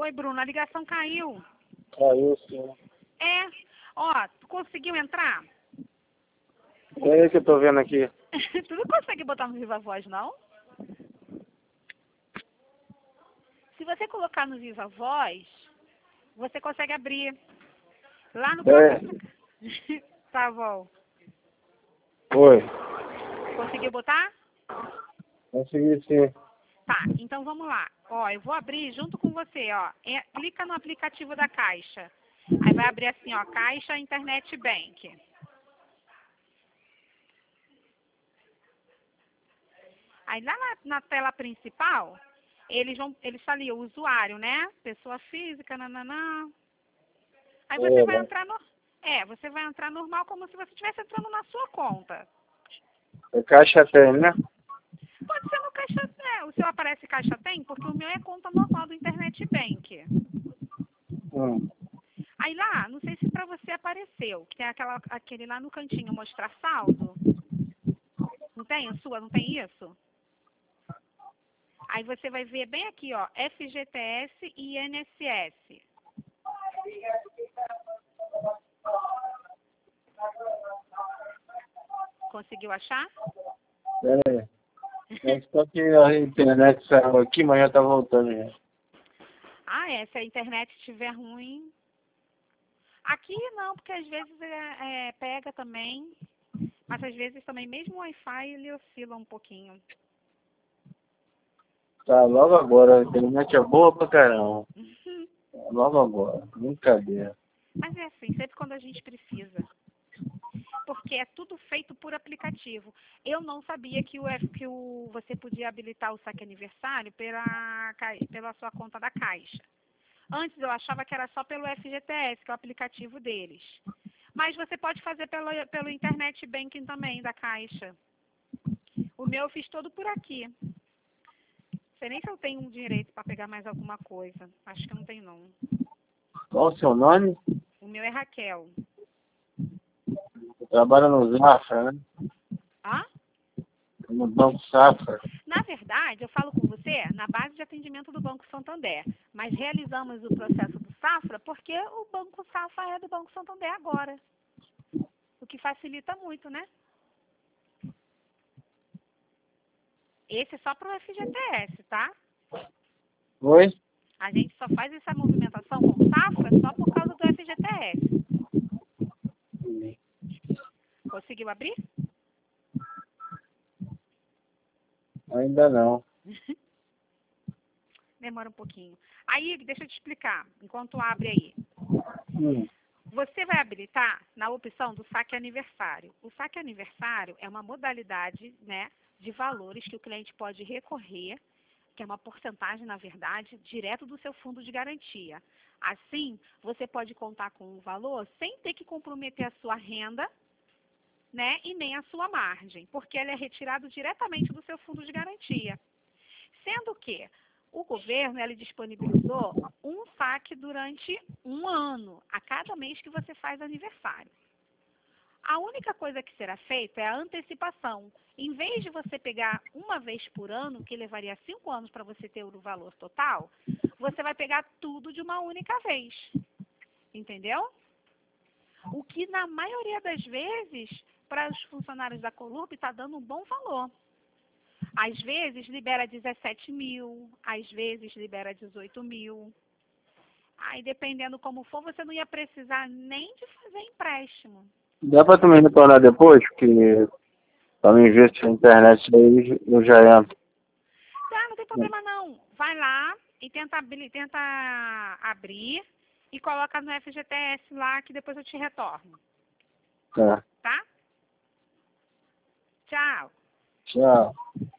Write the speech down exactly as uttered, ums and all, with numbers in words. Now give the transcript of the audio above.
Oi, Bruno, a ligação caiu. Caiu sim. É, ó, tu conseguiu entrar? É aí que eu tô vendo aqui. Tu não consegue botar no Viva Voz, não? Se você colocar no Viva Voz, você consegue abrir. Lá no É. próprio... Tá bom. Oi. Conseguiu botar? Consegui sim. Tá, então vamos lá. Ó, eu vou abrir junto com você, ó. É, clica no aplicativo da Caixa. Aí vai abrir assim, ó, Caixa Internet Bank. Aí lá na, na tela principal, eles vão, eles falam ali, o usuário, né? Pessoa física, nananã. Aí você É, vai né? entrar no... É, você vai entrar normal como se você estivesse entrando na sua conta. O caixa tem, né? Pode ser no Caixa... É, o seu aparece Caixa Tem, porque o meu é conta normal do Internet Bank. Hum. Aí lá, não sei se pra você apareceu, que tem aquela, aquele lá no cantinho, mostrar saldo. Não tem a sua? Não tem isso? Aí você vai ver bem aqui, ó, F G T S e I N S S. Conseguiu achar? Pera aí. É só que a internet saiu aqui, mas já tá voltando já. Ah, é, se a internet estiver ruim. Aqui não, porque às vezes é, é, pega também. Mas às vezes também, mesmo o Wi-Fi, ele oscila um pouquinho. Tá, logo agora. A internet é boa pra caramba. Logo agora. Brincadeira. Mas é assim, sempre quando a gente precisa. Porque é tudo feito por aplicativo. Eu não sabia que, o, F- que o, você podia habilitar o saque aniversário pela, cai- pela sua conta da Caixa. Antes eu achava que era só pelo F G T S, que é o aplicativo deles. Mas você pode fazer pelo, pelo Internet Banking também, da Caixa. O meu eu fiz todo por aqui. Não sei nem se eu tenho um direito para pegar mais alguma coisa. Acho que eu não tenho, não. Qual o seu nome? O meu é Raquel. Trabalha no Zafra, né? Ah? No Banco Safra. Na verdade, eu falo com você na base de atendimento do Banco Santander, mas realizamos o processo do Safra porque o Banco Safra é do Banco Santander agora, o que facilita muito, né? Esse é só para o F G T S, tá? Oi? A gente só faz essa movimentação com Safra só por causa do F G T S. Conseguiu abrir? Ainda não. Demora um pouquinho. Aí, deixa eu te explicar, enquanto abre aí. Hum. Você vai habilitar na opção do saque aniversário. O saque aniversário é uma modalidade, né, de valores que o cliente pode recorrer, que é uma porcentagem, na verdade, direto do seu fundo de garantia. Assim, você pode contar com o valor sem ter que comprometer a sua renda, né, e nem a sua margem, porque ele é retirado diretamente do seu fundo de garantia. Sendo que o governo ele disponibilizou um saque durante um ano, a cada mês que você faz aniversário. A única coisa que será feita é a antecipação. Em vez de você pegar uma vez por ano, que levaria cinco anos para você ter o valor total, você vai pegar tudo de uma única vez. Entendeu? O que, na maioria das vezes, para os funcionários da Colurb, está dando um bom valor. Às vezes libera dezessete mil, às vezes libera dezoito mil. Aí, dependendo como for, você não ia precisar nem de fazer empréstimo. Dá pra tu me retornar depois? Porque pra mim ver se a internet aí eu já entro. Tá, não tem problema não. Vai lá e tenta, abrir- tenta abrir e coloca no F G T S lá que depois eu te retorno. Tá. Tá? Tchau. Tchau.